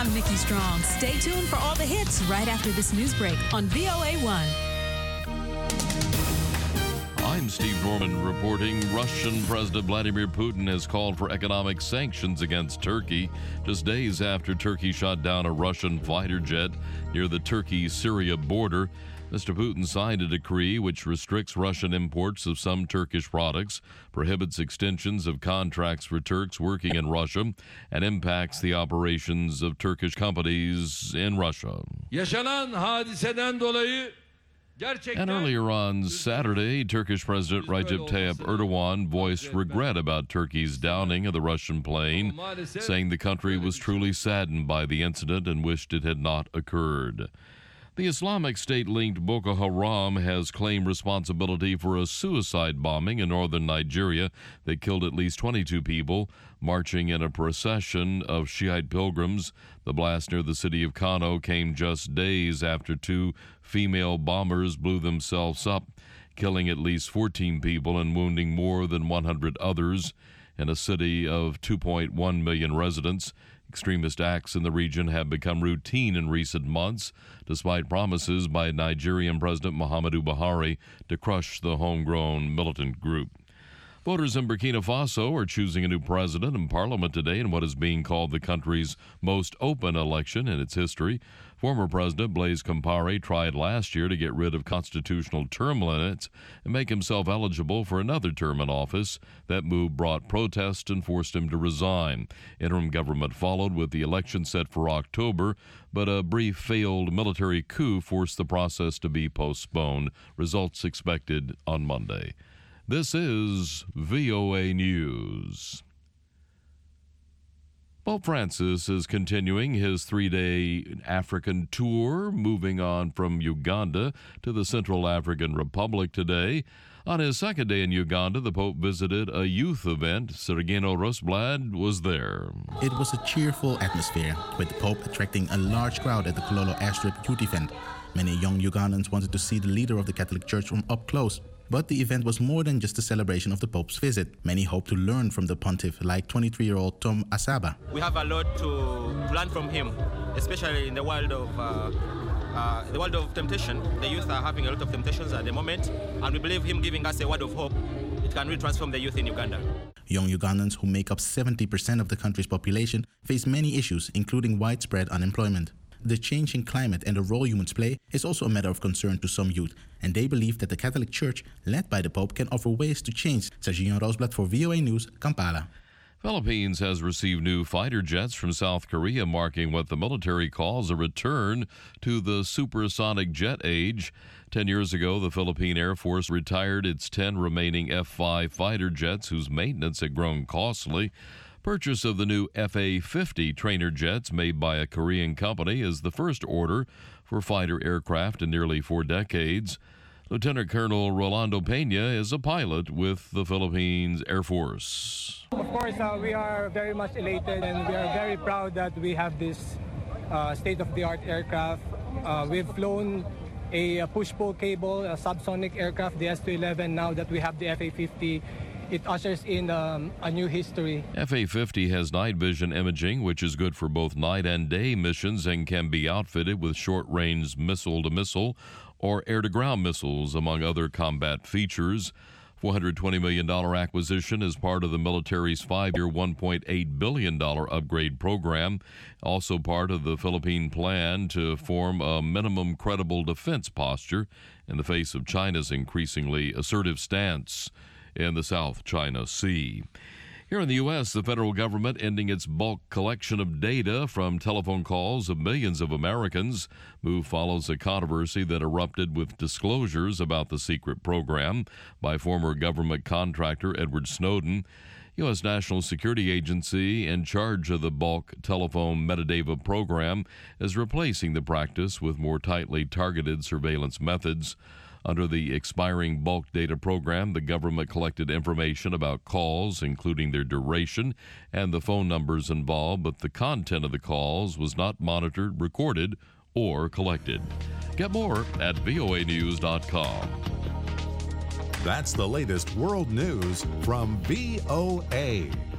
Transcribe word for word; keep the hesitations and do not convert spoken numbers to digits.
I'm Nikki Strong. Stay tuned for all the hits right after this news break on V O A one. I'm Steve Norman reporting. Russian President Vladimir Putin has called for economic sanctions against Turkey just days after Turkey shot down a Russian fighter jet near the Turkey-Syria border. Mister Putin signed a decree which restricts Russian imports of some Turkish products, prohibits extensions of contracts for Turks working in Russia, and impacts the operations of Turkish companies in Russia. Yaşanan hadiseden dolayı And earlier on Saturday, Turkish President Recep Tayyip Erdogan voiced regret about Turkey's downing of the Russian plane, saying the country was truly saddened by the incident and wished it had not occurred. The Islamic State-linked Boko Haram has claimed responsibility for a suicide bombing in northern Nigeria that killed at least twenty-two people marching in a procession of Shiite pilgrims. The blast near the city of Kano came just days after two female bombers blew themselves up, killing at least fourteen people and wounding more than one hundred others in a city of two point one million residents. Extremist acts in the region have become routine in recent months, despite promises by Nigerian President Muhammadu Buhari to crush the homegrown militant group. Voters in Burkina Faso are choosing a new president and parliament today in what is being called the country's most open election in its history. Former President Blaise Compaoré tried last year to get rid of constitutional term limits and make himself eligible for another term in office. That move brought protests and forced him to resign. Interim government followed with the election set for October, but a brief failed military coup forced the process to be postponed. Results expected on Monday. This is V O A News. Pope Francis is continuing his three-day African tour, moving on from Uganda to the Central African Republic today. On his second day in Uganda, the Pope visited a youth event. Sergino Rosblad was there. It was a cheerful atmosphere, with the Pope attracting a large crowd at the Kololo Airstrip youth event. Many young Ugandans wanted to see the leader of the Catholic Church from up close. But the event was more than just a celebration of the Pope's visit. Many hoped to learn from the pontiff, like twenty-three-year-old Tom Asaba. We have a lot to learn from him, especially in the world of uh, uh, the world of temptation. The youth are having a lot of temptations at the moment, and we believe him giving us a word of hope. It can really transform the youth in Uganda. Young Ugandans, who make up seventy percent of the country's population, face many issues, including widespread unemployment. The changing climate and the role humans play is also a matter of concern to some youth, and they believe that the Catholic Church, led by the Pope, can offer ways to change. Sergio Rosblad for V O A News, Kampala. Philippines has received new fighter jets from South Korea, marking what the military calls a return to the supersonic jet age. Ten years ago, the Philippine Air Force retired its ten remaining F five fighter jets, whose maintenance had grown costly. Purchase of the new F A fifty trainer jets made by a Korean company is the first order for fighter aircraft in nearly four decades. Lieutenant Colonel Rolando Peña is a pilot with the Philippines Air Force. Of course, uh, we are very much elated and we are very proud that we have this uh, state-of-the-art aircraft. Uh, we've flown a, a push-pull cable, a subsonic aircraft, the S two eleven. Now that we have the F A fifty, it ushers in um, a new history. F A fifty has night vision imaging, which is good for both night and day missions and can be outfitted with short-range missile-to-missile or air-to-ground missiles, among other combat features. four hundred twenty million dollars acquisition is part of the military's five-year, one point eight billion dollars upgrade program, also part of the Philippine plan to form a minimum credible defense posture in the face of China's increasingly assertive stance in the South China Sea. Here in the U S, the federal government ending its bulk collection of data from telephone calls of millions of Americans. Move follows a controversy that erupted with disclosures about the secret program by former government contractor Edward Snowden. U S National Security Agency, in charge of the bulk telephone metadata program, is replacing the practice with more tightly targeted surveillance methods. Under the expiring bulk data program, the government collected information about calls, including their duration and the phone numbers involved, but the content of the calls was not monitored, recorded, or collected. Get more at V O A news dot com. That's the latest world news from V O A.